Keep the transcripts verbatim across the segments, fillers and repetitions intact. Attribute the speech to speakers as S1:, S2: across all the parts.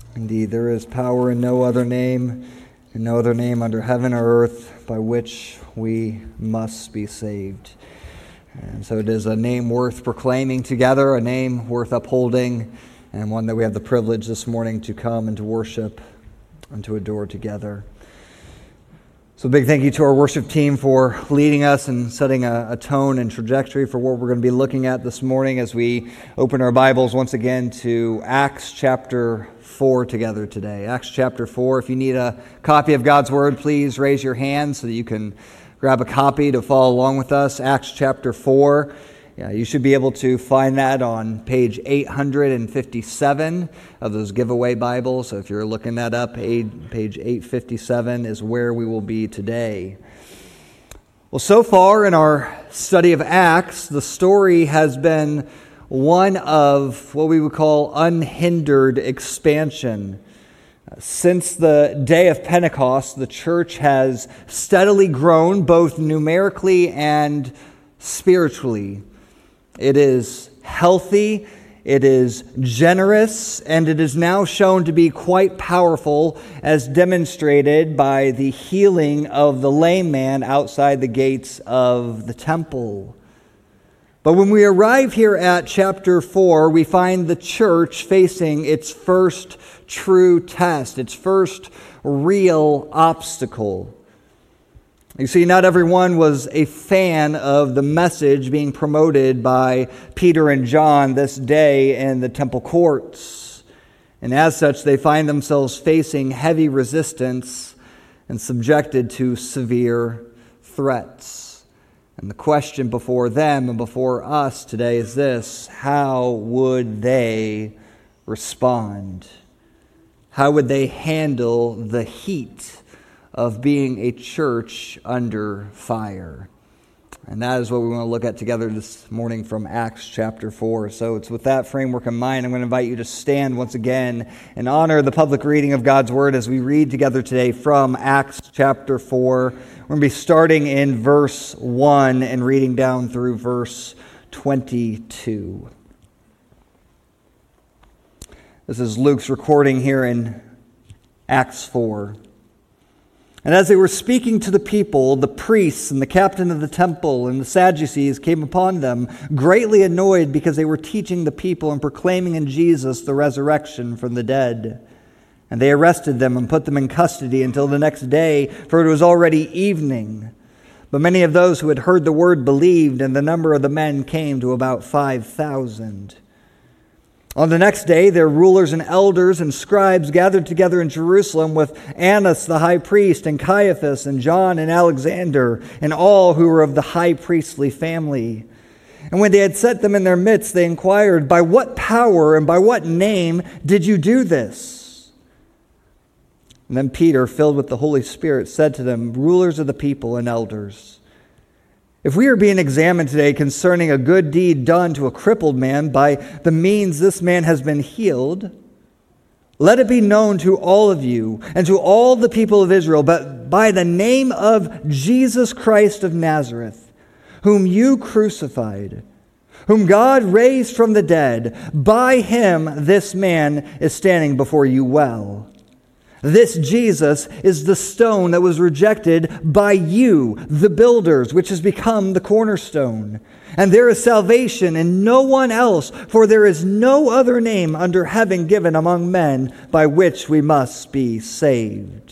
S1: Indeed, there is power in no other name, and no other name under heaven or earth by which we must be saved. And so it is a name worth proclaiming together, a name worth upholding, and one that we have the privilege this morning to come and to worship and to adore together. So a big thank you to our worship team for leading us and setting a, a tone and trajectory for what we're going to be looking at this morning as we open our Bibles once again to Acts chapter four together today. Acts chapter four. If you need a copy of God's Word, please raise your hand so that you can grab a copy to follow along with us. Acts chapter four. Yeah, you should be able to find that on page eight hundred fifty-seven of those giveaway Bibles. So if you're looking that up, page eight fifty-seven is where we will be today. Well, so far in our study of Acts, the story has been one of what we would call unhindered expansion. Since the day of Pentecost, the church has steadily grown both numerically and spiritually. It is healthy, it is generous, and it is now shown to be quite powerful, as demonstrated by the healing of the lame man outside the gates of the temple. But when we arrive here at chapter four, we find the church facing its first true test, its first real obstacle. You see, not everyone was a fan of the message being promoted by Peter and John this day in the temple courts. And as such, they find themselves facing heavy resistance and subjected to severe threats. And the question before them and before us today is this: how would they respond? How would they handle the heat of being a church under fire? And that is what we want to look at together this morning from Acts chapter four. So it's with that framework in mind, I'm going to invite you to stand once again and honor the public reading of God's Word as we read together today from Acts chapter four. We're going to be starting in verse one and reading down through verse twenty-two. This is Luke's recording here in Acts four. And as they were speaking to the people, the priests and the captain of the temple and the Sadducees came upon them, greatly annoyed because they were teaching the people and proclaiming in Jesus the resurrection from the dead. And they arrested them and put them in custody until the next day, for it was already evening. But many of those who had heard the word believed, and the number of the men came to about five thousand. On the next day, their rulers and elders and scribes gathered together in Jerusalem with Annas the high priest, and Caiaphas, and John, and Alexander, and all who were of the high priestly family. And when they had set them in their midst, they inquired, "By what power and by what name did you do this?" And then Peter, filled with the Holy Spirit, said to them, "Rulers of the people and elders, if we are being examined today concerning a good deed done to a crippled man by the means this man has been healed, let it be known to all of you and to all the people of Israel, but by the name of Jesus Christ of Nazareth, whom you crucified, whom God raised from the dead, by him this man is standing before you well. This Jesus is the stone that was rejected by you, the builders, which has become the cornerstone. And there is salvation in no one else, for there is no other name under heaven given among men by which we must be saved."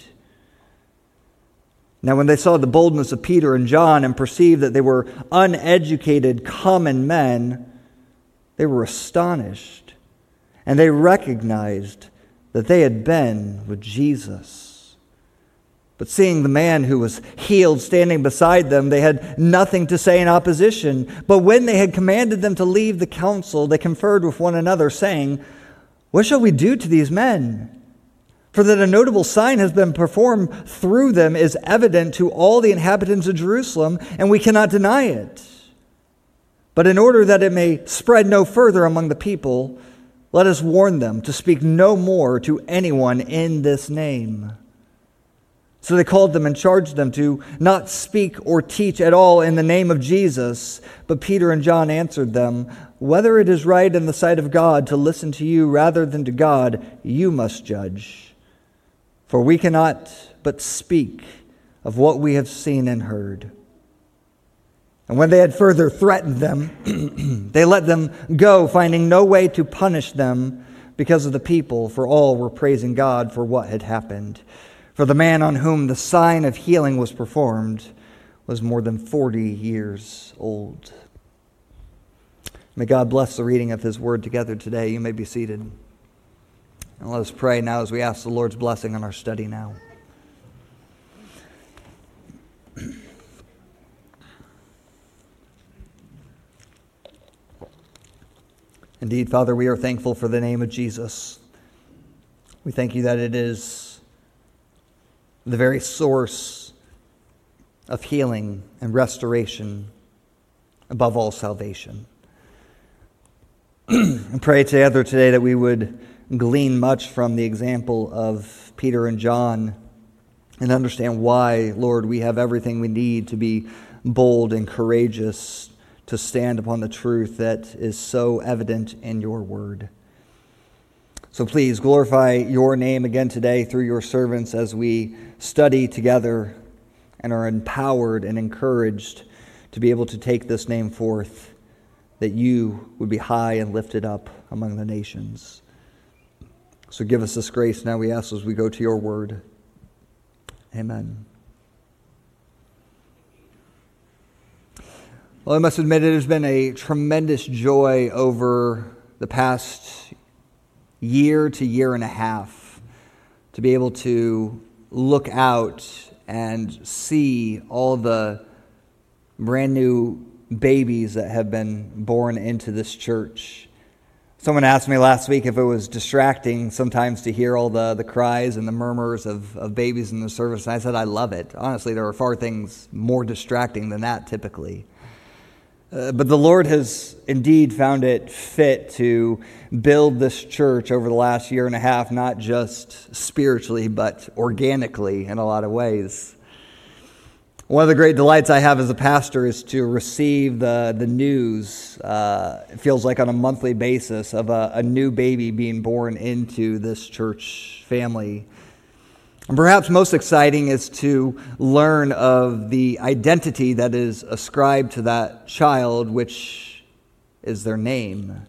S1: Now when they saw the boldness of Peter and John and perceived that they were uneducated common men, they were astonished, and they recognized that they had been with Jesus. But seeing the man who was healed standing beside them, they had nothing to say in opposition. But when they had commanded them to leave the council, they conferred with one another, saying, "What shall we do to these men? For that a notable sign has been performed through them is evident to all the inhabitants of Jerusalem, and we cannot deny it. But in order that it may spread no further among the people, let us warn them to speak no more to anyone in this name." So they called them and charged them to not speak or teach at all in the name of Jesus. But Peter and John answered them, "Whether it is right in the sight of God to listen to you rather than to God, you must judge. For we cannot but speak of what we have seen and heard." And when they had further threatened them, they let them go, finding no way to punish them because of the people, for all were praising God for what had happened. For the man on whom the sign of healing was performed was more than forty years old. May God bless the reading of His word together today. You may be seated. And let us pray now as we ask the Lord's blessing on our study now. Indeed, Father, we are thankful for the name of Jesus. We thank you that it is the very source of healing and restoration, above all salvation. And pray together today that we would glean much from the example of Peter and John and understand why, Lord, we have everything we need to be bold and courageous to stand upon the truth that is so evident in your word. So please glorify your name again today through your servants as we study together and are empowered and encouraged to be able to take this name forth, that you would be high and lifted up among the nations. So give us this grace now, we ask, as we go to your word. Amen. Well, I must admit it has been a tremendous joy over the past year to year and a half to be able to look out and see all the brand new babies that have been born into this church. Someone asked me last week if it was distracting sometimes to hear all the, the cries and the murmurs of, of babies in the service, and I said I love it. Honestly, there are far things more distracting than that typically. Uh, but the Lord has indeed found it fit to build this church over the last year and a half, not just spiritually, but organically in a lot of ways. One of the great delights I have as a pastor is to receive the, the news, uh, it feels like on a monthly basis, of a, a new baby being born into this church family. And perhaps most exciting is to learn of the identity that is ascribed to that child, which is their name,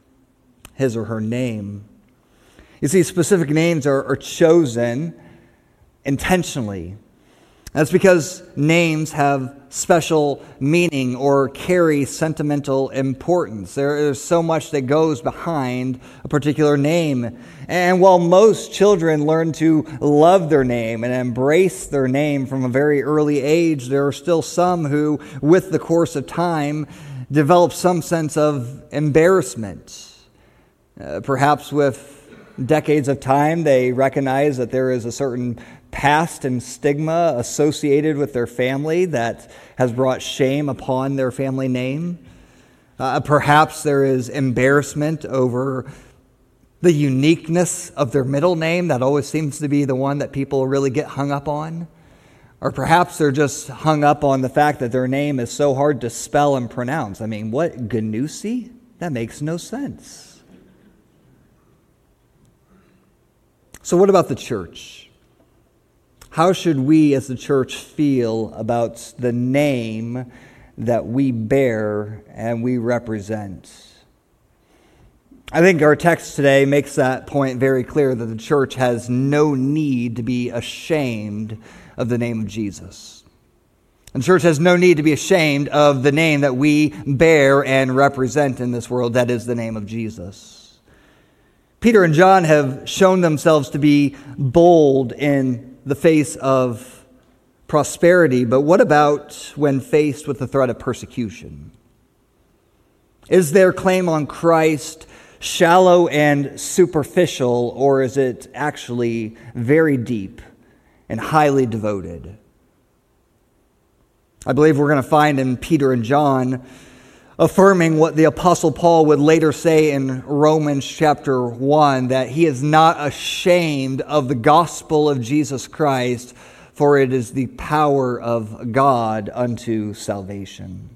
S1: his or her name. You see, specific names are, are chosen intentionally. That's because names have special meaning or carry sentimental importance. There is so much that goes behind a particular name. And while most children learn to love their name and embrace their name from a very early age, there are still some who, with the course of time, develop some sense of embarrassment. Uh, perhaps with decades of time, they recognize that there is a certain past and stigma associated with their family that has brought shame upon their family name. Uh, perhaps there is embarrassment over the uniqueness of their middle name. That always seems to be the one that people really get hung up on. Or perhaps they're just hung up on the fact that their name is so hard to spell and pronounce. I mean, what, Ganusi? That makes no sense. So what about the church? How should we as the church feel about the name that we bear and we represent? I think our text today makes that point very clear, that the church has no need to be ashamed of the name of Jesus. The church has no need to be ashamed of the name that we bear and represent in this world, that is the name of Jesus. Peter and John have shown themselves to be bold in the face of prosperity, but what about when faced with the threat of persecution? Is their claim on Christ shallow and superficial, or is it actually very deep and highly devoted? I believe we're going to find in Peter and John affirming what the Apostle Paul would later say in Romans chapter one, that he is not ashamed of the gospel of Jesus Christ, for it is the power of God unto salvation.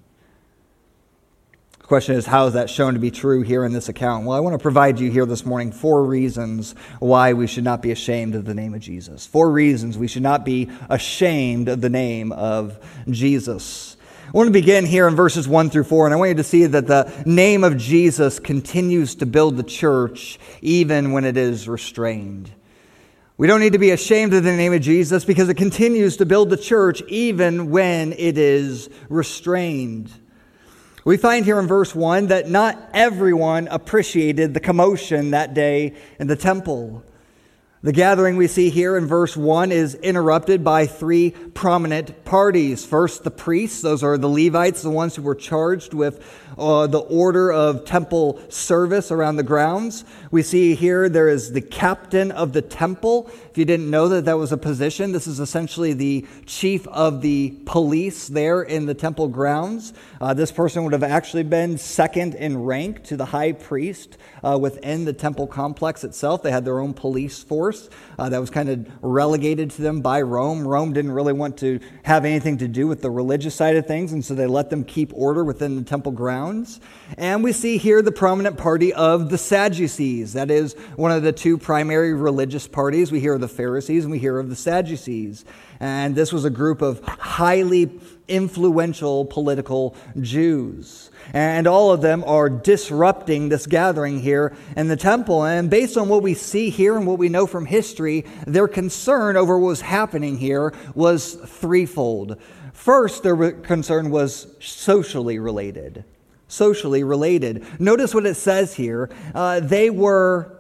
S1: The question is, how is that shown to be true here in this account? Well, I want to provide you here this morning four reasons why we should not be ashamed of the name of Jesus. Four reasons we should not be ashamed of the name of Jesus. I want to begin here in verses one through four, and I want you to see that the name of Jesus continues to build the church even when it is restrained. We don't need to be ashamed of the name of Jesus because it continues to build the church even when it is restrained. We find here in verse one that not everyone appreciated the commotion that day in the temple. The gathering we see here in verse one is interrupted by three prominent parties. First, the priests. Those are the Levites, the ones who were charged with uh, the order of temple service around the grounds. We see here there is the captain of the temple. If you didn't know that that was a position, this is essentially the chief of the police there in the temple grounds. Uh, this person would have actually been second in rank to the high priest uh, within the temple complex itself. They had their own police force uh, that was kind of relegated to them by Rome. Rome didn't really want to have anything to do with the religious side of things, and so they let them keep order within the temple grounds. And we see here the prominent party of the Sadducees. That is one of the two primary religious parties. We hear of the Pharisees and we hear of the Sadducees. And this was a group of highly influential political Jews. And all of them are disrupting this gathering here in the temple. And based on what we see here and what we know from history, their concern over what was happening here was threefold. First, their concern was socially related. Socially related. Notice what it says here. Uh, they were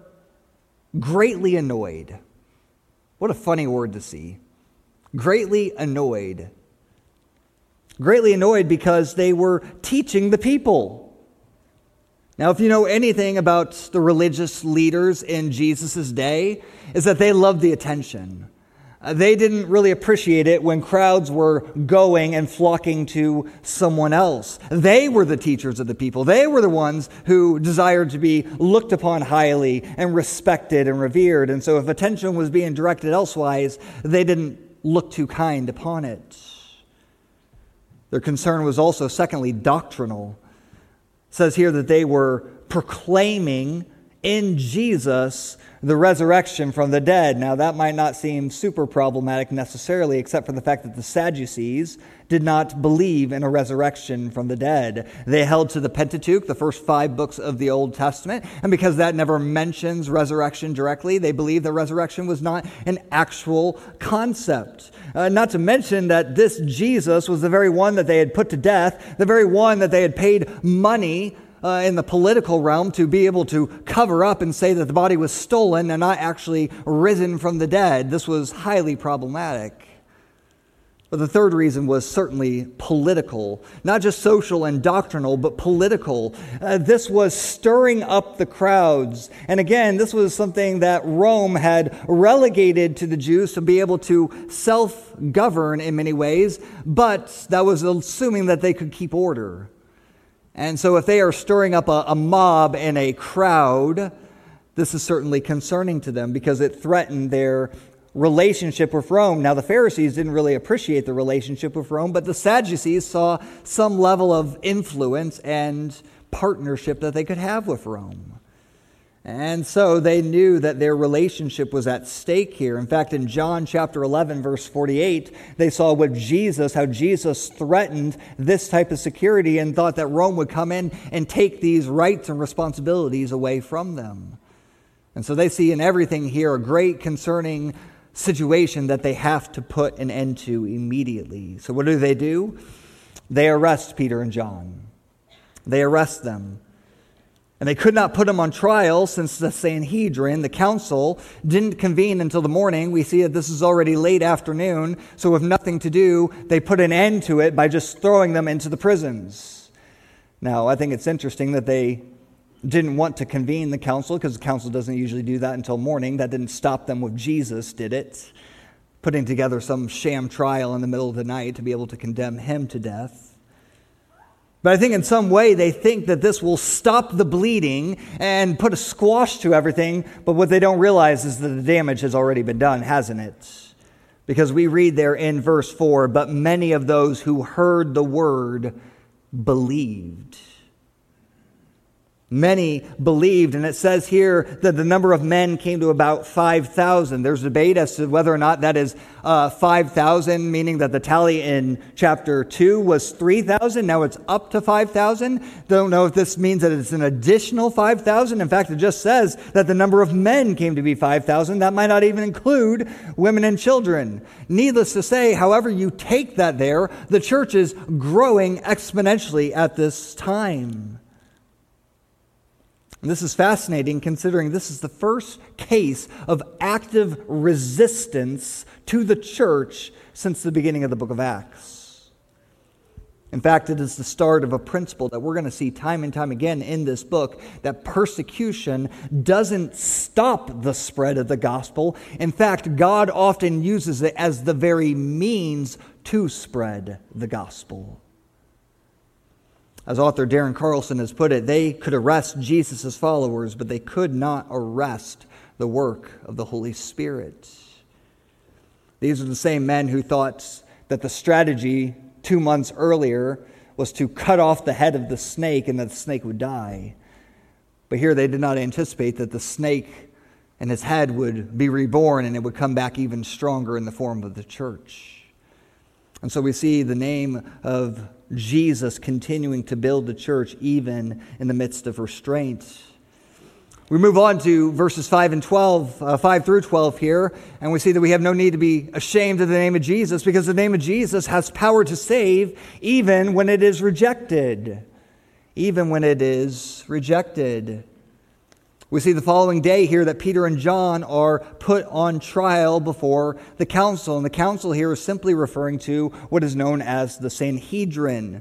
S1: greatly annoyed. What a funny word to see. Greatly annoyed. Greatly annoyed because they were teaching the people. Now, if you know anything about the religious leaders in Jesus' day, is that they loved the attention. Uh, they didn't really appreciate it when crowds were going and flocking to someone else. They were the teachers of the people. They were the ones who desired to be looked upon highly and respected and revered. And so if attention was being directed elsewise, they didn't look too kind upon it. Their concern was also, secondly, doctrinal. It says here that they were proclaiming in Jesus the resurrection from the dead. Now, that might not seem super problematic necessarily, except for the fact that the Sadducees did not believe in a resurrection from the dead. They held to the Pentateuch, the first five books of the Old Testament, and because that never mentions resurrection directly, they believed that resurrection was not an actual concept. Uh, not to mention that this Jesus was the very one that they had put to death, the very one that they had paid money Uh, in the political realm to be able to cover up and say that the body was stolen and not actually risen from the dead. This was highly problematic. But the third reason was certainly political, not just social and doctrinal, but political. Uh, this was stirring up the crowds. And again, this was something that Rome had relegated to the Jews to be able to self-govern in many ways, but that was assuming that they could keep order. And so if they are stirring up a, a mob and a crowd, this is certainly concerning to them because it threatened their relationship with Rome. Now, the Pharisees didn't really appreciate the relationship with Rome, but the Sadducees saw some level of influence and partnership that they could have with Rome. And so they knew that their relationship was at stake here. In fact, in John chapter eleven, verse forty-eight, they saw what Jesus, how Jesus threatened this type of security and thought that Rome would come in and take these rights and responsibilities away from them. And so they see in everything here a great concerning situation that they have to put an end to immediately. So what do they do? They arrest Peter and John. They arrest them. And they could not put them on trial since the Sanhedrin, the council, didn't convene until the morning. We see that this is already late afternoon, so with nothing to do, they put an end to it by just throwing them into the prisons. Now, I think it's interesting that they didn't want to convene the council, because the council doesn't usually do that until morning. That didn't stop them with Jesus, did it? Putting together some sham trial in the middle of the night to be able to condemn him to death. But I think in some way they think that this will stop the bleeding and put a squash to everything. But what they don't realize is that the damage has already been done, hasn't it? Because we read there in verse four, but many of those who heard the word believed. Many believed, and it says here that the number of men came to about five thousand. There's debate as to whether or not that is uh, five thousand, meaning that the tally in chapter two was three thousand. Now it's up to five thousand. Don't know if this means that it's an additional five thousand. In fact, it just says that the number of men came to be five thousand. That might not even include women and children. Needless to say, however you take that there, the church is growing exponentially at this time. And this is fascinating considering this is the first case of active resistance to the church since the beginning of the book of Acts. In fact, it is the start of a principle that we're going to see time and time again in this book, that persecution doesn't stop the spread of the gospel. In fact, God often uses it as the very means to spread the gospel. As author Darren Carlson has put it, they could arrest Jesus' followers, but they could not arrest the work of the Holy Spirit. These are the same men who thought that the strategy two months earlier was to cut off the head of the snake and that the snake would die. But here they did not anticipate that the snake and his head would be reborn and it would come back even stronger in the form of the church. And so we see the name of Jesus continuing to build the church even in the midst of restraint. We move on to verses five and twelve, uh, five through twelve here, and we see that we have no need to be ashamed of the name of Jesus because the name of Jesus has power to save even when it is rejected. Even when it is rejected. We see the following day here that Peter and John are put on trial before the council. And the council here is simply referring to what is known as the Sanhedrin.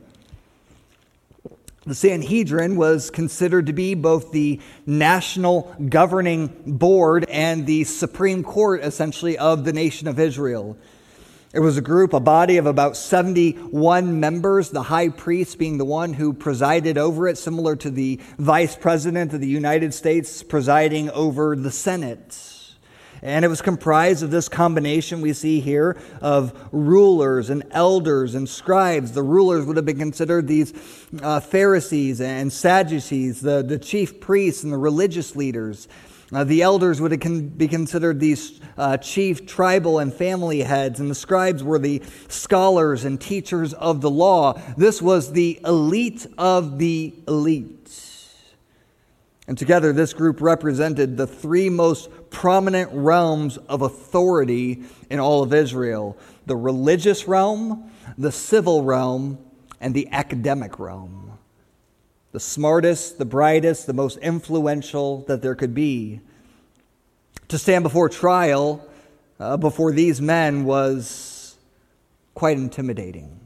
S1: The Sanhedrin was considered to be both the national governing board and the Supreme Court, essentially, of the nation of Israel. It was a group, a body of about seventy-one members, the high priest being the one who presided over it, similar to the vice president of the United States presiding over the Senate. And it was comprised of this combination we see here of rulers and elders and scribes. The rulers would have been considered these uh, Pharisees and Sadducees, the, the chief priests and the religious leaders. Uh, the elders would be considered these uh, chief tribal and family heads, and the scribes were the scholars and teachers of the law. This was the elite of the elite. And together, this group represented the three most prominent realms of authority in all of Israel: the religious realm, the civil realm, and the academic realm. The smartest, the brightest, the most influential that there could be. To stand before trial uh, before these men was quite intimidating.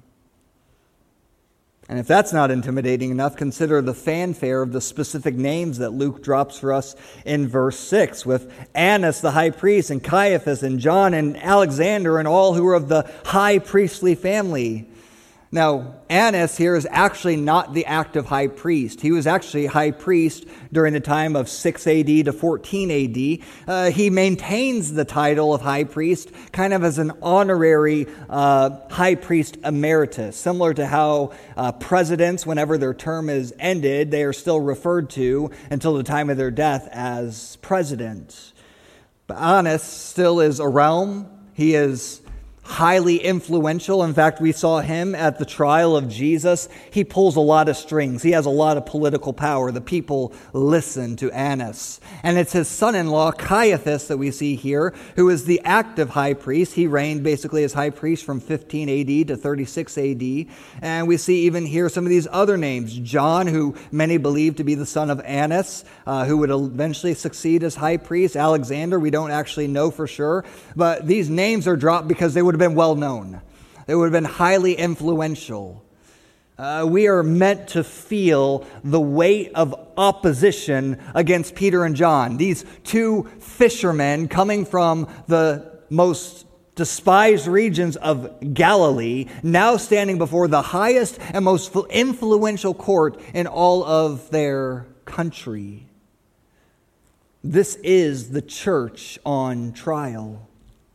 S1: And if that's not intimidating enough, consider the fanfare of the specific names that Luke drops for us in verse six, with Annas the high priest, and Caiaphas, and John, and Alexander, and all who were of the high priestly family. Now, Annas here is actually not the active high priest. He was actually high priest during the time of six A D to fourteen A D. Uh, he maintains the title of high priest kind of as an honorary uh, high priest emeritus, similar to how uh, presidents, whenever their term is ended, they are still referred to until the time of their death as president. But Annas still is around. He is highly influential. In fact, we saw him at the trial of Jesus. He pulls a lot of strings. He has a lot of political power. The people listen to Annas. And it's his son-in-law, Caiaphas, that we see here, who is the active high priest. He reigned basically as high priest from fifteen A D to thirty-six A D. And we see even here some of these other names. John, who many believe to be the son of Annas, uh, who would eventually succeed as high priest. Alexander, we don't actually know for sure. But these names are dropped because they would have been well known. They would have been highly influential. Uh, we are meant to feel the weight of opposition against Peter and John, these two fishermen coming from the most despised regions of Galilee, now standing before the highest and most influential court in all of their country. This is the church on trial.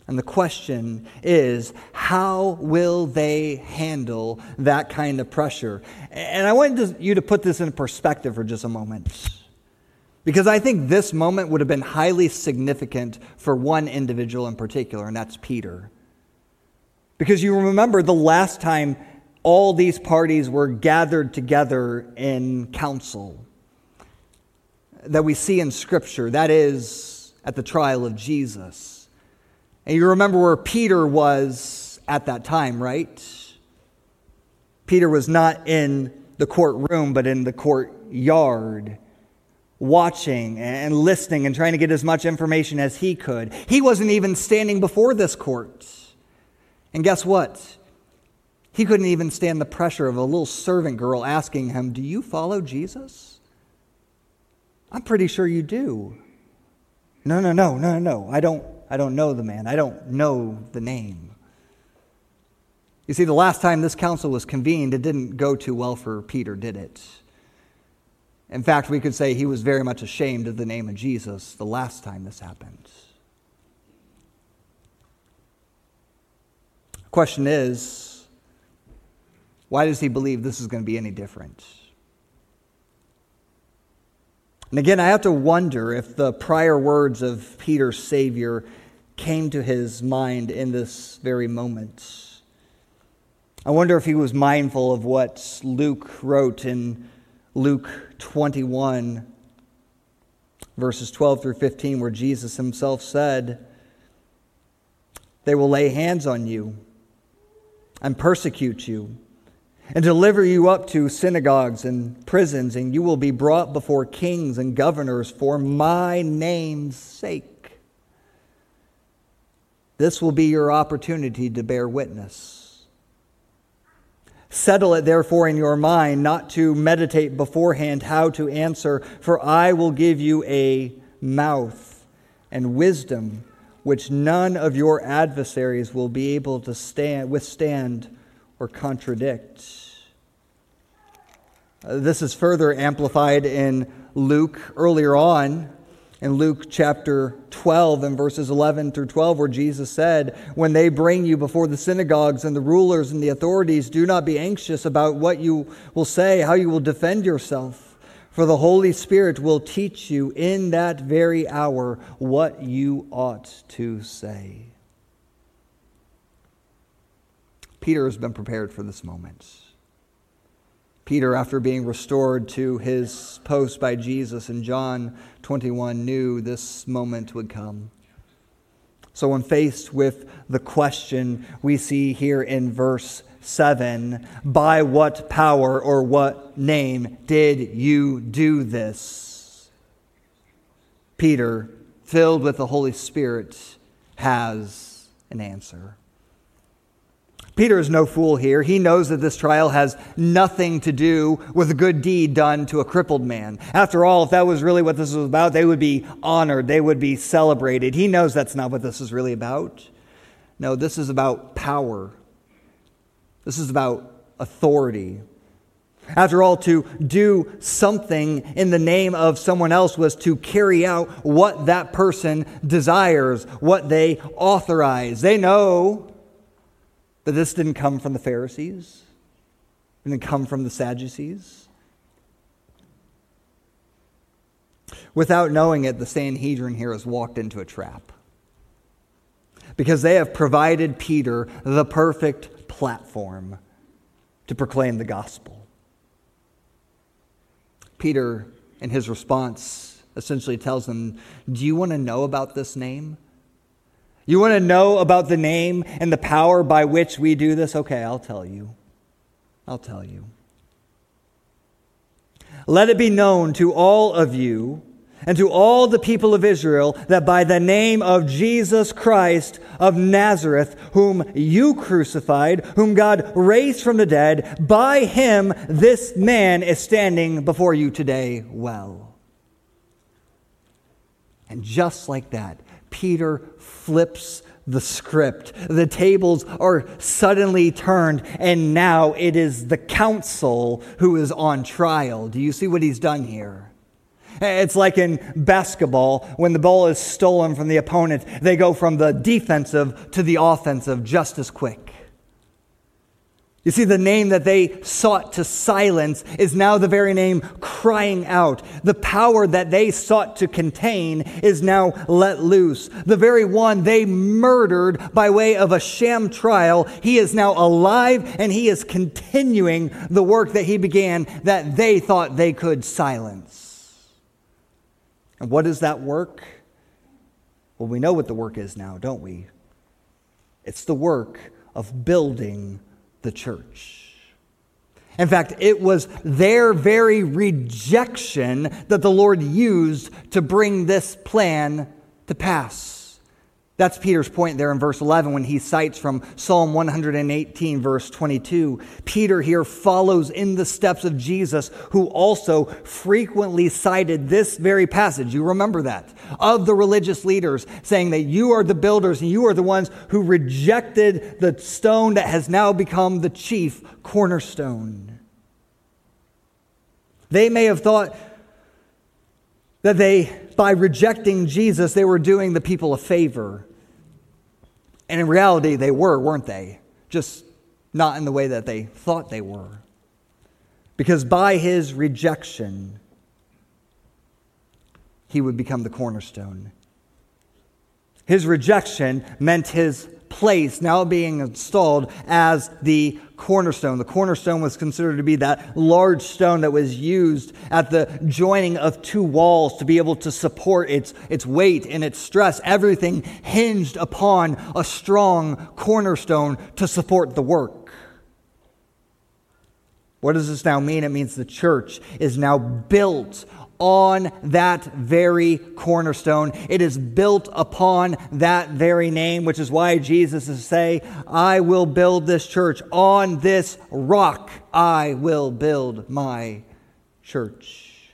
S1: And the question is, how will they handle that kind of pressure? And I wanted you to put this in perspective for just a moment, because I think this moment would have been highly significant for one individual in particular, and that's Peter. Because you remember the last time all these parties were gathered together in council that we see in Scripture, that is, at the trial of Jesus. And you remember where Peter was at that time, right? Peter was not in the courtroom, but in the courtyard, watching and listening and trying to get as much information as he could. He wasn't even standing before this court. And guess what? He couldn't even stand the pressure of a little servant girl asking him, "Do you follow Jesus?" "I'm pretty sure you do." No, no, no, no, no. I don't I don't know the man. I don't know the name. You see, the last time this council was convened, it didn't go too well for Peter, did it? In fact, we could say he was very much ashamed of the name of Jesus the last time this happened. The question is, why does he believe this is going to be any different? And again, I have to wonder if the prior words of Peter's Savior came to his mind in this very moment. I wonder if he was mindful of what Luke wrote in Luke twenty-one, verses twelve through fifteen, where Jesus himself said, "They will lay hands on you and persecute you and deliver you up to synagogues and prisons, and you will be brought before kings and governors for my name's sake. This will be your opportunity to bear witness. Settle it therefore in your mind not to meditate beforehand how to answer, for I will give you a mouth and wisdom which none of your adversaries will be able to stand, withstand or contradict." Uh, this is further amplified in Luke earlier on, in Luke chapter twelve and verses eleven through twelve, where Jesus said, "When they bring you before the synagogues and the rulers and the authorities, do not be anxious about what you will say, how you will defend yourself. For the Holy Spirit will teach you in that very hour what you ought to say." Peter has been prepared for this moment. Peter, after being restored to his post by Jesus in John twenty-one, knew this moment would come. So when faced with the question we see here in verse seven, "By what power or what name did you do this?" Peter, filled with the Holy Spirit, has an answer. Peter is no fool here. He knows that this trial has nothing to do with a good deed done to a crippled man. After all, if that was really what this was about, they would be honored. They would be celebrated. He knows that's not what this is really about. No, this is about power. This is about authority. After all, to do something in the name of someone else was to carry out what that person desires, what they authorize. They know that this didn't come from the Pharisees. It didn't come from the Sadducees. Without knowing it, the Sanhedrin here has walked into a trap, because they have provided Peter the perfect platform to proclaim the gospel. Peter, in his response, essentially tells them, "Do you want to know about this name? You want to know about the name and the power by which we do this? Okay, I'll tell you. I'll tell you. Let it be known to all of you and to all the people of Israel that by the name of Jesus Christ of Nazareth, whom you crucified, whom God raised from the dead, by him this man is standing before you today well." And just like that, Peter flips the script. The tables are suddenly turned, and now it is the council who is on trial. Do you see what he's done here? It's like in basketball, when the ball is stolen from the opponent, they go from the defensive to the offensive just as quick. You see, the name that they sought to silence is now the very name crying out. The power that they sought to contain is now let loose. The very one they murdered by way of a sham trial, he is now alive and he is continuing the work that he began that they thought they could silence. And what is that work? Well, we know what the work is now, don't we? It's the work of building the church. In fact, it was their very rejection that the Lord used to bring this plan to pass. That's Peter's point there in verse eleven when he cites from Psalm one eighteen, verse twenty-two. Peter here follows in the steps of Jesus, who also frequently cited this very passage. You remember that, of the religious leaders, saying that you are the builders and you are the ones who rejected the stone that has now become the chief cornerstone. They may have thought that they, by rejecting Jesus, they were doing the people a favor. And in reality, they were, weren't they? Just not in the way that they thought they were. Because by his rejection, he would become the cornerstone. His rejection meant his place now being installed as the cornerstone. The cornerstone was considered to be that large stone that was used at the joining of two walls to be able to support its, its weight and its stress. Everything hinged upon a strong cornerstone to support the work. What does this now mean? It means the church is now built on that very cornerstone. It is built upon that very name, which is why Jesus is saying, I will build this church. On this rock, I will build my church.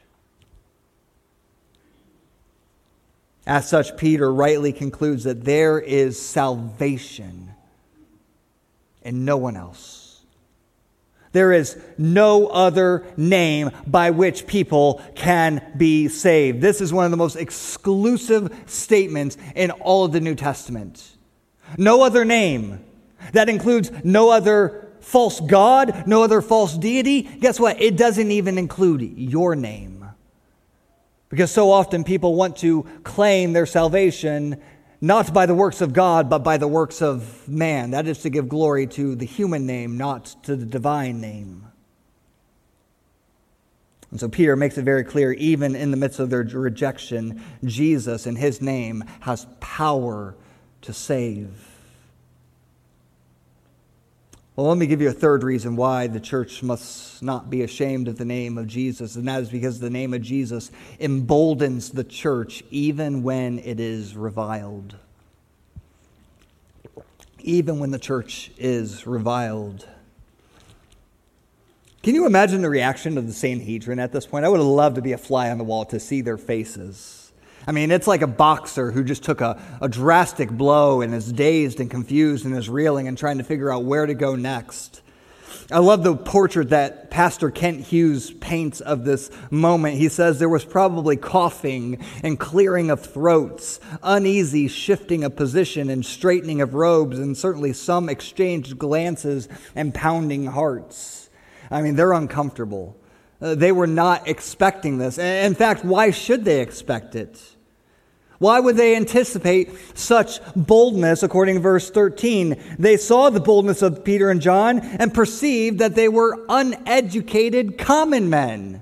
S1: As such, Peter rightly concludes that there is salvation in no one else. There is no other name by which people can be saved. This is one of the most exclusive statements in all of the New Testament. No other name. That includes no other false god, no other false deity. Guess what? It doesn't even include your name. Because so often people want to claim their salvation not by the works of God, but by the works of man. That is to give glory to the human name, not to the divine name. And so Peter makes it very clear, even in the midst of their rejection, Jesus in his name has power to save. Well, let me give you a third reason why the church must not be ashamed of the name of Jesus, and that is because the name of Jesus emboldens the church even when it is reviled. Even when the church is reviled. Can you imagine the reaction of the Sanhedrin at this point? I would have loved to be a fly on the wall to see their faces. I mean, it's like a boxer who just took a, a drastic blow and is dazed and confused and is reeling and trying to figure out where to go next. I love the portrait that Pastor Kent Hughes paints of this moment. He says there was probably coughing and clearing of throats, uneasy shifting of position and straightening of robes, and certainly some exchanged glances and pounding hearts. I mean, they're uncomfortable. Uh, they were not expecting this. In fact, why should they expect it? Why would they anticipate such boldness? According to verse thirteen, they saw the boldness of Peter and John and perceived that they were uneducated common men.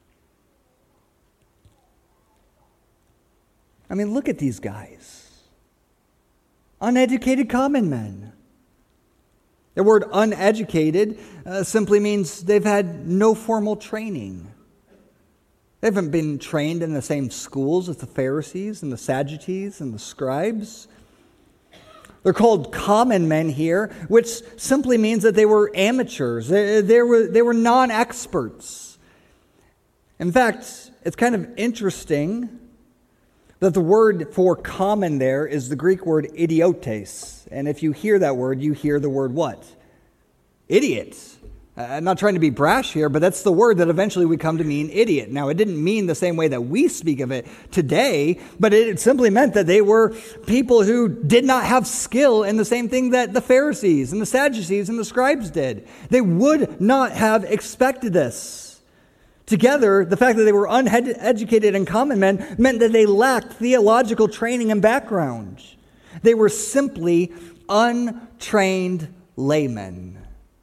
S1: I mean, look at these guys. Uneducated common men. The word uneducated uh, simply means they've had no formal training. They haven't been trained in the same schools as the Pharisees and the Sadducees and the scribes. They're called common men here, which simply means that they were amateurs. They, they were, they were non-experts. In fact, it's kind of interesting that the word for common there is the Greek word idiotes. And if you hear that word, you hear the word what? Idiots. I'm not trying to be brash here, but that's the word that eventually would come to mean idiot. Now, it didn't mean the same way that we speak of it today, but it simply meant that they were people who did not have skill in the same thing that the Pharisees and the Sadducees and the scribes did. They would not have expected this. Together, the fact that they were uneducated and common men meant that they lacked theological training and background. They were simply untrained laymen.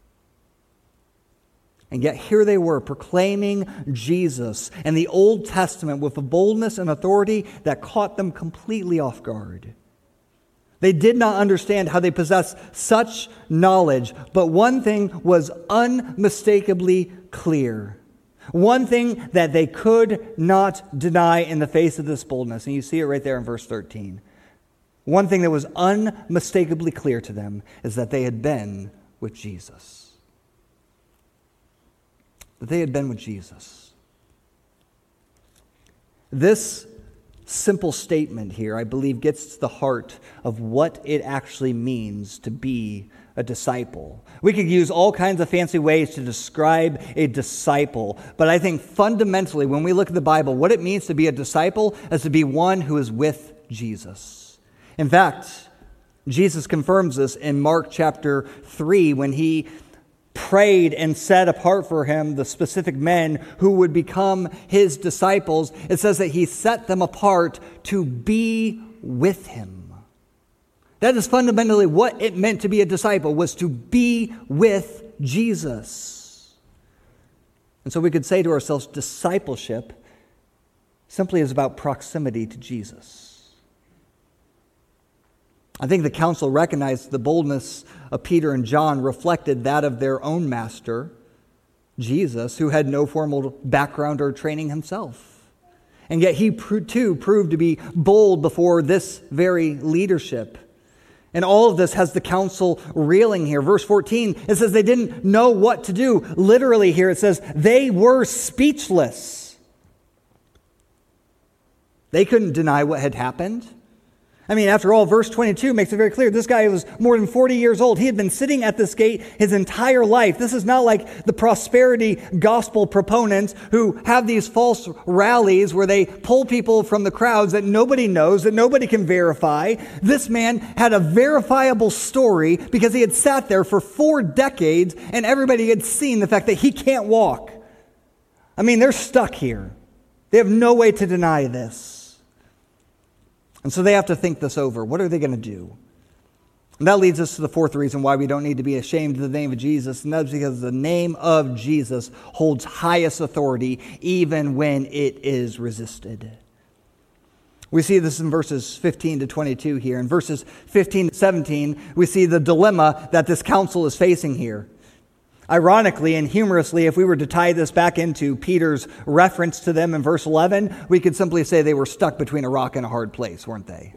S1: And yet here they were proclaiming Jesus and the Old Testament with a boldness and authority that caught them completely off guard. They did not understand how they possessed such knowledge, but one thing was unmistakably clear. One thing that they could not deny in the face of this boldness, and you see it right there in verse thirteen. One thing that was unmistakably clear to them is that they had been with Jesus. That they had been with Jesus. This simple statement here, I believe, gets to the heart of what it actually means to be a disciple. We could use all kinds of fancy ways to describe a disciple, but I think fundamentally, when we look at the Bible, what it means to be a disciple is to be one who is with Jesus. In fact, Jesus confirms this in Mark chapter three when he prayed and set apart for him the specific men who would become his disciples. It says that he set them apart to be with him. That is fundamentally what it meant to be a disciple, was to be with Jesus. And so we could say to ourselves, discipleship simply is about proximity to Jesus. I think the council recognized the boldness of Peter and John reflected that of their own master, Jesus, who had no formal background or training himself. And yet he too proved to be bold before this very leadership. And all of this has the council reeling here. Verse fourteen, it says they didn't know what to do. Literally here it says they were speechless. They couldn't deny what had happened. I mean, after all, verse twenty-two makes it very clear. This guy was more than forty years old. He had been sitting at this gate his entire life. This is not like the prosperity gospel proponents who have these false rallies where they pull people from the crowds that nobody knows, that nobody can verify. This man had a verifiable story because he had sat there for four decades and everybody had seen the fact that he can't walk. I mean, they're stuck here. They have no way to deny this. And so they have to think this over. What are they going to do? And that leads us to the fourth reason why we don't need to be ashamed of the name of Jesus, and that's because the name of Jesus holds highest authority even when it is resisted. We see this in verses fifteen to twenty-two here. In verses fifteen to seventeen, we see the dilemma that this council is facing here. Ironically and humorously, if we were to tie this back into Peter's reference to them in verse eleven, we could simply say they were stuck between a rock and a hard place, weren't they?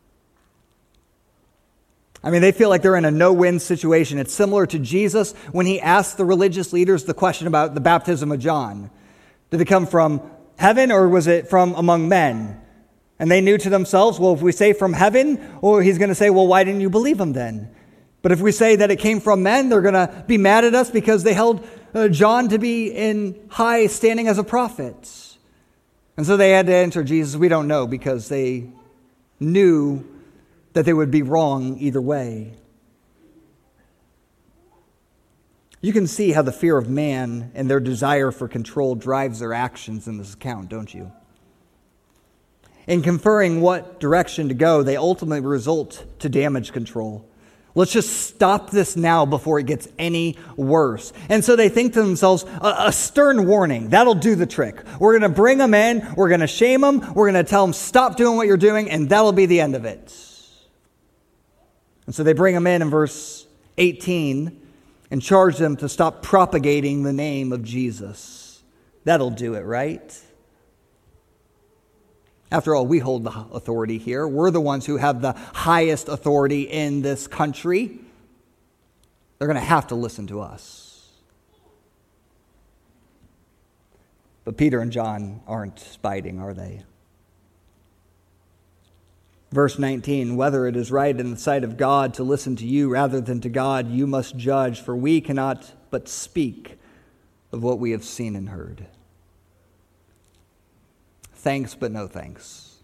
S1: I mean, they feel like they're in a no-win situation. It's similar to Jesus when he asked the religious leaders the question about the baptism of John. Did it come from heaven or was it from among men? And they knew to themselves, well, if we say from heaven, or he's going to say, well, why didn't you believe him then? But if we say that it came from men, they're going to be mad at us because they held uh, John to be in high standing as a prophet. And so they had to answer Jesus, we don't know, because they knew that they would be wrong either way. You can see how the fear of man and their desire for control drives their actions in this account, don't you? In conferring what direction to go, they ultimately result to damage control. Let's just stop this now before it gets any worse. And so they think to themselves, a, a stern warning, that'll do the trick. We're going to bring them in, we're going to shame them, we're going to tell them, stop doing what you're doing, and that'll be the end of it. And so they bring them in in verse eighteen and charge them to stop propagating the name of Jesus. That'll do it, right? After all, we hold the authority here. We're the ones who have the highest authority in this country. They're going to have to listen to us. But Peter and John aren't biting, are they? Verse nineteen, whether it is right in the sight of God to listen to you rather than to God, you must judge, for we cannot but speak of what we have seen and heard. Thanks, but no thanks.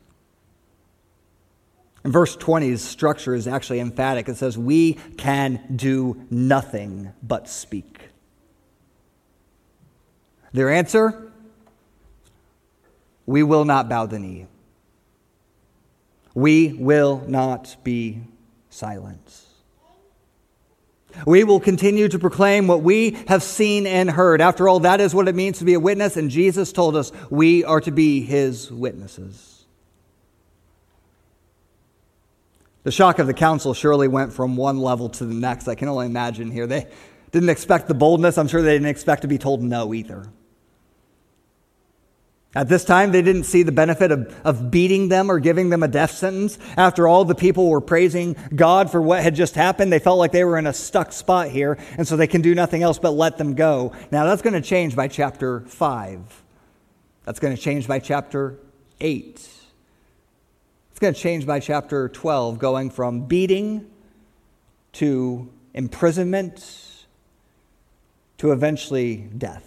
S1: In verse twenty's structure is actually emphatic. It says, we can do nothing but speak. Their answer, we will not bow the knee. We will not be silent. We will continue to proclaim what we have seen and heard. After all, that is what it means to be a witness, and Jesus told us we are to be his witnesses. The shock of the council surely went from one level to the next. I can only imagine here. They didn't expect the boldness. I'm sure they didn't expect to be told no either. At this time, they didn't see the benefit of, of beating them or giving them a death sentence. After all, the people were praising God for what had just happened. They felt like they were in a stuck spot here, and so they can do nothing else but let them go. Now, that's going to change by chapter five. That's going to change by chapter eight. It's going to change by chapter twelve, going from beating to imprisonment to eventually death.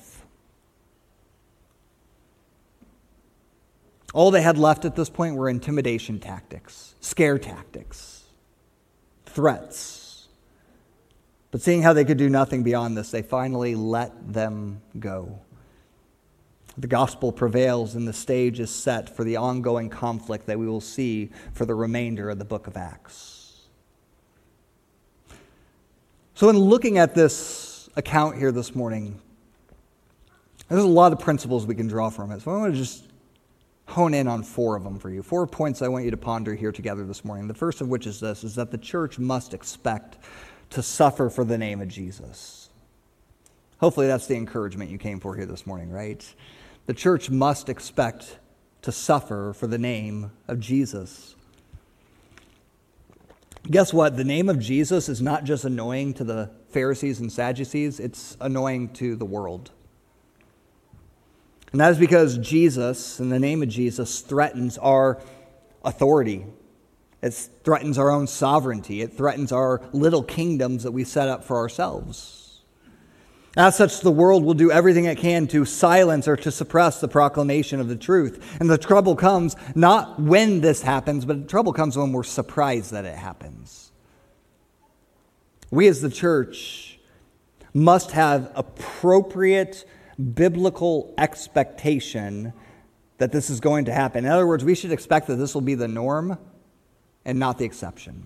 S1: All they had left at this point were intimidation tactics, scare tactics, threats. But seeing how they could do nothing beyond this, they finally let them go. The gospel prevails and the stage is set for the ongoing conflict that we will see for the remainder of the book of Acts. So in looking at this account here this morning, there's a lot of principles we can draw from it. So I want to just hone in on four of them for you. Four points I want you to ponder here together this morning. The first of which is this, is that the church must expect to suffer for the name of Jesus. Hopefully that's the encouragement you came for here this morning, right? The church must expect to suffer for the name of Jesus. Guess what? The name of Jesus is not just annoying to the Pharisees and Sadducees, it's annoying to the world. And that is because Jesus, in the name of Jesus, threatens our authority. It threatens our own sovereignty. It threatens our little kingdoms that we set up for ourselves. As such, the world will do everything it can to silence or to suppress the proclamation of the truth. And the trouble comes not when this happens, but the trouble comes when we're surprised that it happens. We as the church must have appropriate biblical expectation that this is going to happen. In other words, we should expect that this will be the norm and not the exception.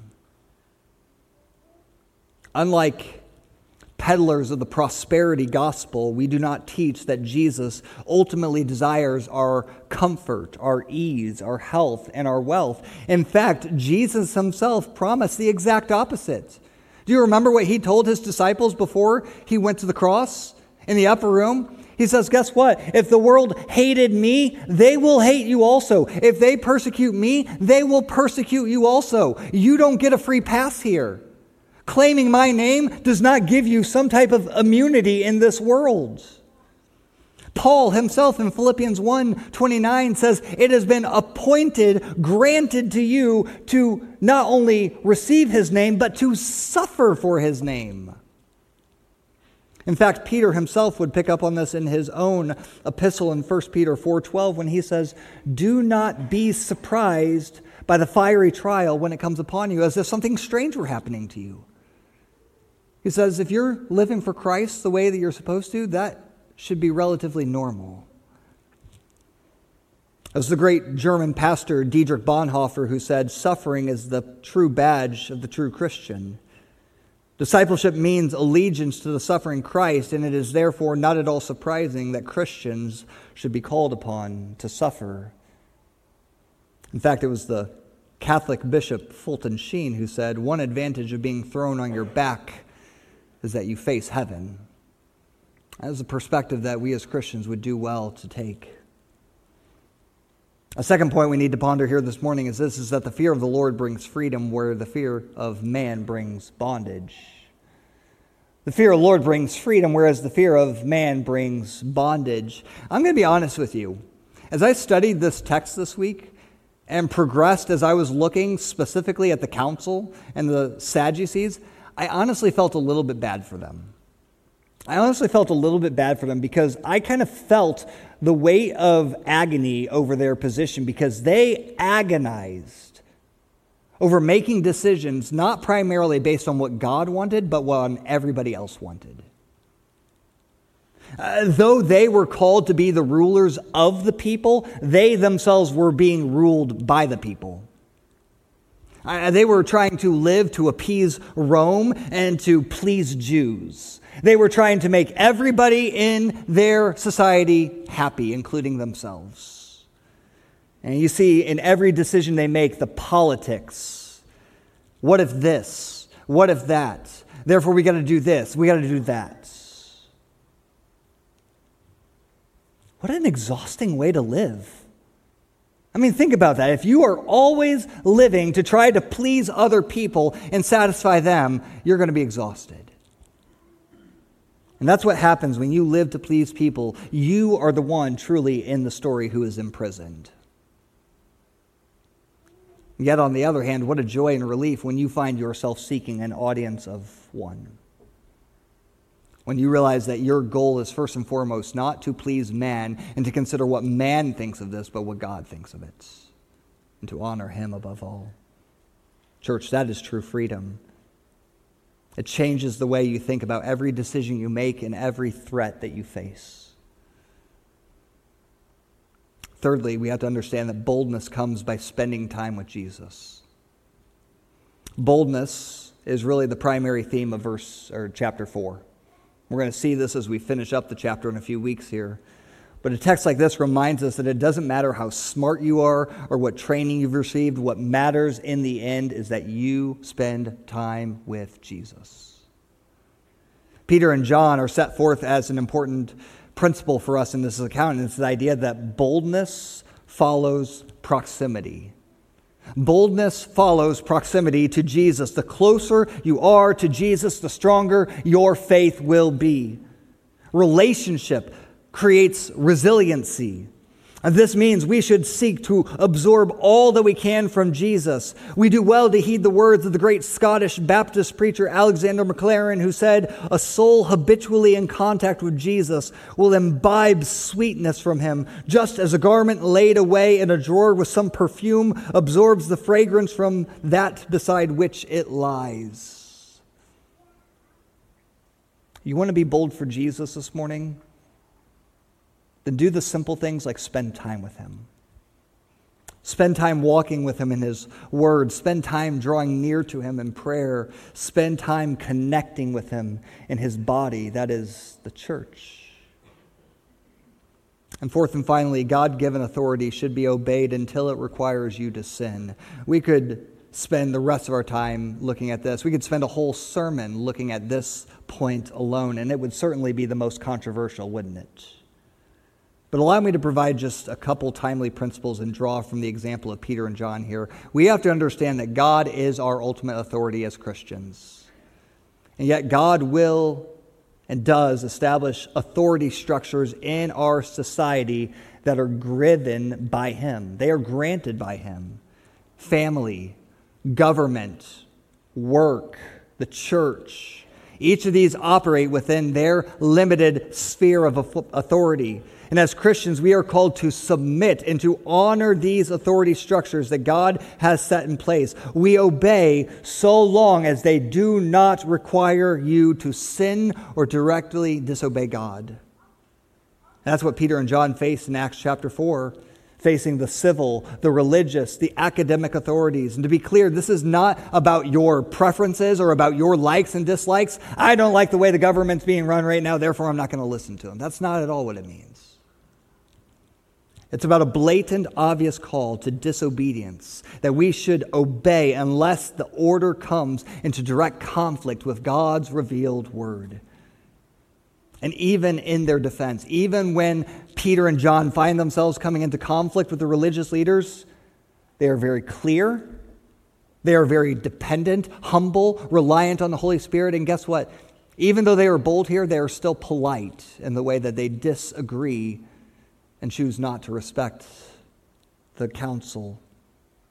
S1: Unlike peddlers of the prosperity gospel, we do not teach that Jesus ultimately desires our comfort, our ease, our health, and our wealth. In fact, Jesus himself promised the exact opposite. Do you remember what he told his disciples before he went to the cross in the upper room? He says, guess what? If the world hated me, they will hate you also. If they persecute me, they will persecute you also. You don't get a free pass here. Claiming my name does not give you some type of immunity in this world. Paul himself in Philippians one twenty-nine says, it has been appointed, granted to you to not only receive his name, but to suffer for his name. In fact, Peter himself would pick up on this in his own epistle in First Peter four twelve when he says, do not be surprised by the fiery trial when it comes upon you, as if something strange were happening to you. He says, if you're living for Christ the way that you're supposed to, that should be relatively normal. As the great German pastor Dietrich Bonhoeffer, who said, suffering is the true badge of the true Christian. Discipleship means allegiance to the suffering Christ, and it is therefore not at all surprising that Christians should be called upon to suffer. In fact, it was the Catholic Bishop Fulton Sheen who said, one advantage of being thrown on your back is that you face heaven. That is a perspective that we as Christians would do well to take. A second point we need to ponder here this morning is this, is that the fear of the Lord brings freedom where the fear of man brings bondage. The fear of the Lord brings freedom, whereas the fear of man brings bondage. I'm going to be honest with you. As I studied this text this week and progressed as I was looking specifically at the council and the Sadducees, I honestly felt a little bit bad for them. I honestly felt a little bit bad for them because I kind of felt the weight of agony over their position because they agonized over making decisions not primarily based on what God wanted, but what everybody else wanted. Uh, though they were called to be the rulers of the people, they themselves were being ruled by the people. Uh, they were trying to live to appease Rome and to please Jews. They were trying to make everybody in their society happy, including themselves. And you see in every decision they make the politics. What if this? What if that? Therefore we got to do this. We got to do that. What an exhausting way to live. I mean, think about that. If you are always living to try to please other people and satisfy them, you're going to be exhausted. And that's what happens when you live to please people. You are the one truly in the story who is imprisoned. Yet, on the other hand, what a joy and relief when you find yourself seeking an audience of one. When you realize that your goal is first and foremost not to please man and to consider what man thinks of this, but what God thinks of it, and to honor him above all. Church, that is true freedom. It changes the way you think about every decision you make and every threat that you face. Thirdly, we have to understand that boldness comes by spending time with Jesus. Boldness is really the primary theme of verse or chapter four. We're going to see this as we finish up the chapter in a few weeks here. But a text like this reminds us that it doesn't matter how smart you are or what training you've received. What matters in the end is that you spend time with Jesus. Peter and John are set forth as an important principle for us in this account. And it's the idea that boldness follows proximity. Boldness follows proximity to Jesus. The closer you are to Jesus, the stronger your faith will be. Relationship creates resiliency. And this means we should seek to absorb all that we can from Jesus. We do well to heed the words of the great Scottish Baptist preacher Alexander Maclaren, who said, "A soul habitually in contact with Jesus will imbibe sweetness from him, just as a garment laid away in a drawer with some perfume absorbs the fragrance from that beside which it lies." You want to be bold for Jesus this morning? Then do the simple things like spend time with him. Spend time walking with him in his word. Spend time drawing near to him in prayer. Spend time connecting with him in his body, that is the church. And fourth and finally, God-given authority should be obeyed until it requires you to sin. We could spend the rest of our time looking at this. We could spend a whole sermon looking at this point alone, and it would certainly be the most controversial, wouldn't it? But allow me to provide just a couple timely principles and draw from the example of Peter and John here. We have to understand that God is our ultimate authority as Christians. And yet God will and does establish authority structures in our society that are driven by him. They are granted by him. Family, government, work, the church. Each of these operate within their limited sphere of authority. And as Christians, we are called to submit and to honor these authority structures that God has set in place. We obey so long as they do not require you to sin or directly disobey God. And that's what Peter and John faced in Acts chapter four, facing the civil, the religious, the academic authorities. And to be clear, this is not about your preferences or about your likes and dislikes. I don't like the way the government's being run right now, therefore I'm not going to listen to them. That's not at all what it means. It's about a blatant, obvious call to disobedience, that we should obey unless the order comes into direct conflict with God's revealed word. And even in their defense, even when Peter and John find themselves coming into conflict with the religious leaders, they are very clear, they are very dependent, humble, reliant on the Holy Spirit. And guess what? Even though they are bold here, they are still polite in the way that they disagree and choose not to respect the counsel.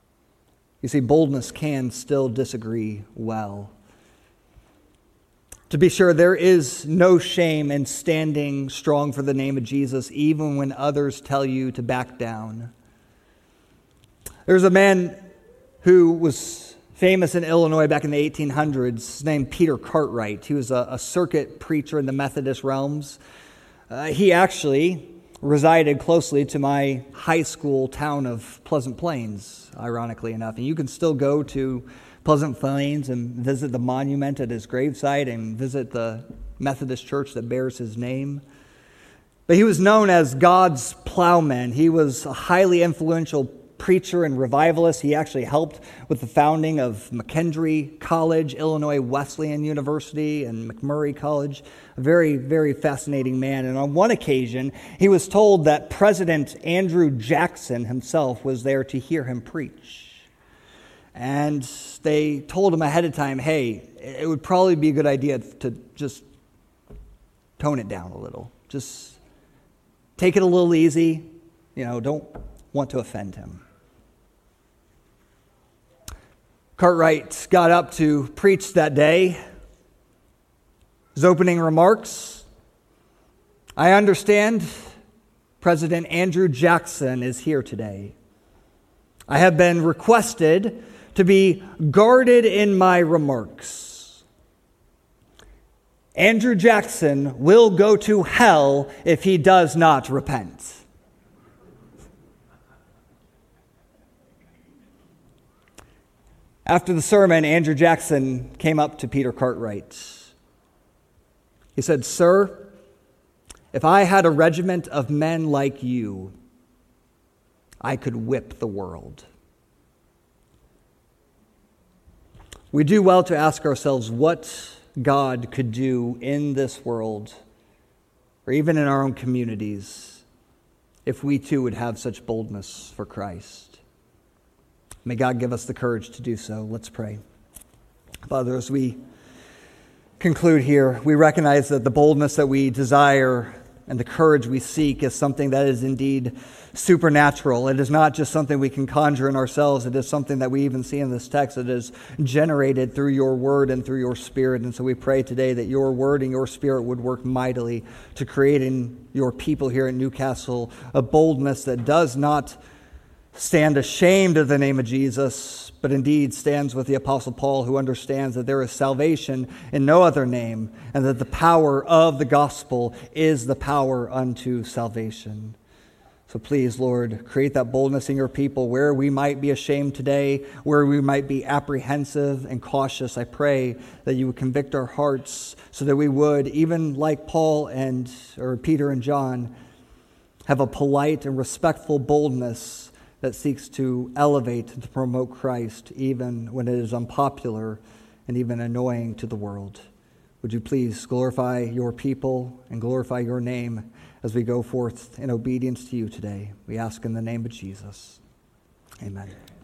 S1: You see, boldness can still disagree well. To be sure, there is no shame in standing strong for the name of Jesus, even when others tell you to back down. There's a man who was famous in Illinois back in the eighteen hundreds named Peter Cartwright. He was a, a circuit preacher in the Methodist realms. Uh, he actually resided closely to my high school town of Pleasant Plains, ironically enough. And you can still go to Pleasant Plains and visit the monument at his gravesite and visit the Methodist church that bears his name. But he was known as God's plowman. He was a highly influential preacher and revivalist. He actually helped with the founding of McKendree College, Illinois Wesleyan University, and McMurray College. A very, very fascinating man. And on one occasion, he was told that President Andrew Jackson himself was there to hear him preach. And they told him ahead of time, hey, it would probably be a good idea to just tone it down a little. Just take it a little easy. You know, don't want to offend him. Cartwright got up to preach that day. His opening remarks: I understand President Andrew Jackson is here today. I have been requested to be guarded in my remarks. Andrew Jackson will go to hell if he does not repent. After the sermon, Andrew Jackson came up to Peter Cartwright. He said, "Sir, if I had a regiment of men like you, I could whip the world." We do well to ask ourselves what God could do in this world, or even in our own communities, if we too would have such boldness for Christ. May God give us the courage to do so. Let's pray. Father, as we conclude here, we recognize that the boldness that we desire and the courage we seek is something that is indeed supernatural. It is not just something we can conjure in ourselves. It is something that we even see in this text that is generated through your word and through your spirit. And so we pray today that your word and your spirit would work mightily to create in your people here in Newcastle a boldness that does not stand ashamed of the name of Jesus, but indeed stands with the Apostle Paul, who understands that there is salvation in no other name, and that the power of the gospel is the power unto salvation. So please, Lord, create that boldness in your people where we might be ashamed today, where we might be apprehensive and cautious. I pray that you would convict our hearts so that we would, even like Paul and or Peter and John, have a polite and respectful boldness that seeks to elevate and to promote Christ, even when it is unpopular and even annoying to the world. Would you please glorify your people and glorify your name as we go forth in obedience to you today? We ask in the name of Jesus. Amen.